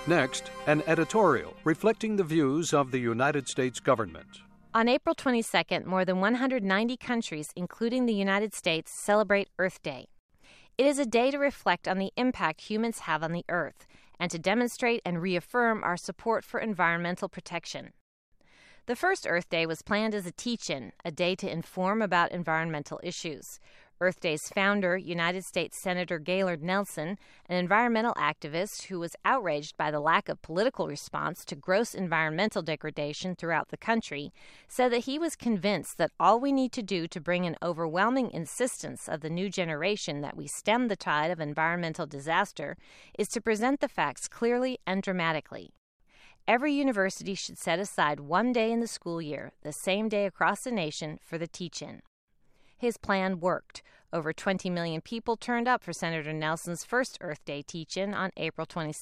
Next, an editorial reflecting the views of the United States government. On April 22nd, more than 190 countries, including the United States, celebrate Earth Day. It is a day to reflect on the impact humans have on the Earth and to demonstrate and reaffirm our support for environmental protection. The first Earth Day was planned as a teach-in, a day to inform about environmental issues. Earth Day's founder, United States Senator Gaylord Nelson, an environmental activist who was outraged by the lack of political response to gross environmental degradation throughout the country, said that he was convinced that all we need to do to bring an overwhelming insistence of the new generation that we stem the tide of environmental disaster is to present the facts clearly and dramatically. Every university should set aside one day in the school year, the same day across the nation, for the teach-in. His plan worked. Over 20 million people turned up for Senator Nelson's first Earth Day teach-in on April 22,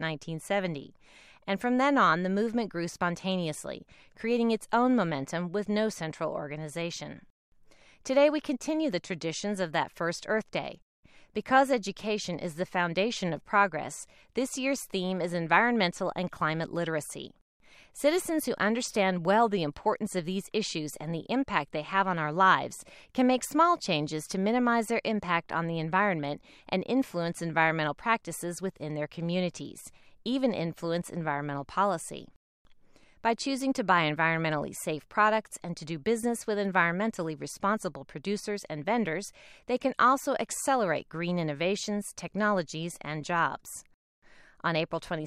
1970. And from then on, the movement grew spontaneously, creating its own momentum with no central organization. Today, we continue the traditions of that first Earth Day. Because education is the foundation of progress, this year's theme is environmental and climate literacy. Citizens who understand well the importance of these issues and the impact they have on our lives can make small changes to minimize their impact on the environment and influence environmental practices within their communities, even influence environmental policy. By choosing to buy environmentally safe products and to do business with environmentally responsible producers and vendors, they can also accelerate green innovations, technologies, and jobs. On April 22,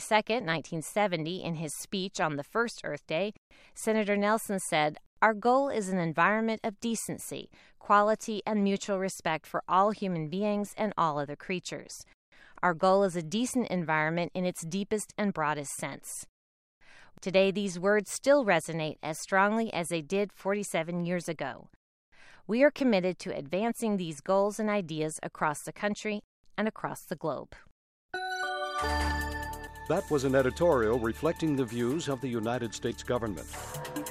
1970, in his speech on the first Earth Day, Senator Nelson said, "Our goal is an environment of decency, quality, and mutual respect for all human beings and all other creatures. Our goal is a decent environment in its deepest and broadest sense." Today, these words still resonate as strongly as they did 47 years ago. We are committed to advancing these goals and ideas across the country and across the globe. That was an editorial reflecting the views of the United States government.